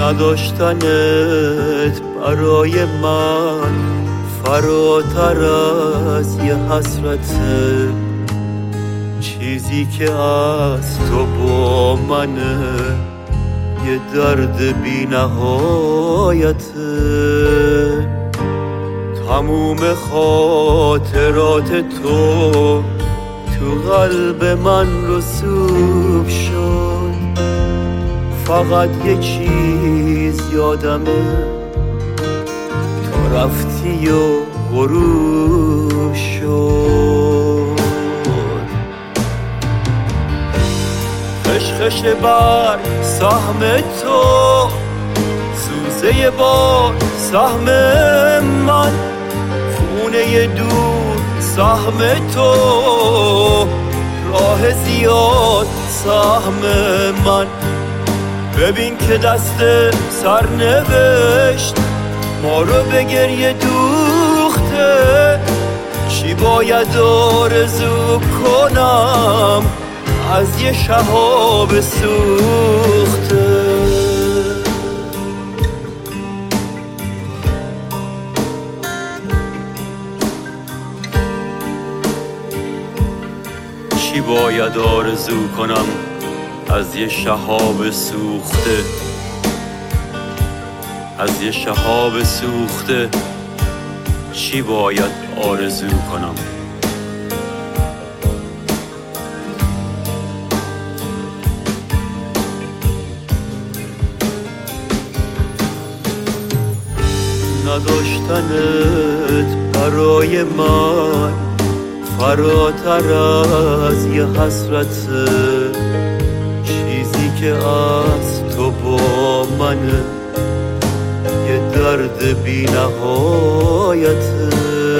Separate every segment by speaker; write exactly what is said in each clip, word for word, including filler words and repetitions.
Speaker 1: نداشتنت برای من فراتر از یه حسرته، چیزی که از تو با منه یه درد بی نهایته. تموم خاطرات تو تو قلب من رسوب شد، فقط یه چیز یادمه، تو رفتی و غروب شد. خشخش بر سهم تو، سوزه بار سهم من، خونه دور سهم تو، راه زیاد سهم من. ببین که دست سرنوشت ما رو به گریه دوخته، چی باید آرزو کنم از یه شهاب سوخته. چی باید آرزو کنم از یه شهاب سوخته، از یه شهاب سوخته چی باید آرزو کنم. نداشتنت برای من فراتر از یه حسرته، چیزی که از تو با منه یه درد بی نهایته.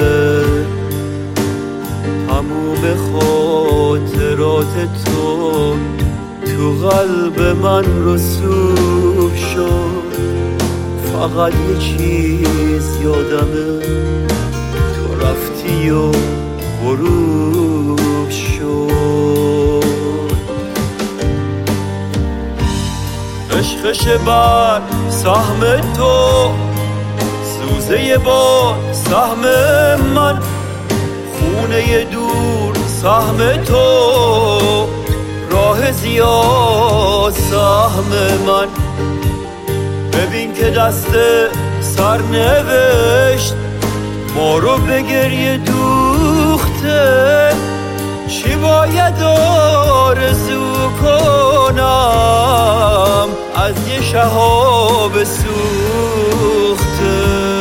Speaker 1: تموم خاطرات تو تو قلب من رسوب شد، فقط یه چیز یادمه، تو رفتی و غروب شد. خشخش بر سهم تو، سوزه با سهم من، خونه دور سهم تو، راه زیاد سهم من. ببین که دست سرنوشت ما رو به گریه دوخته، چی باید آرزو کنم از یه شهاب سوخته.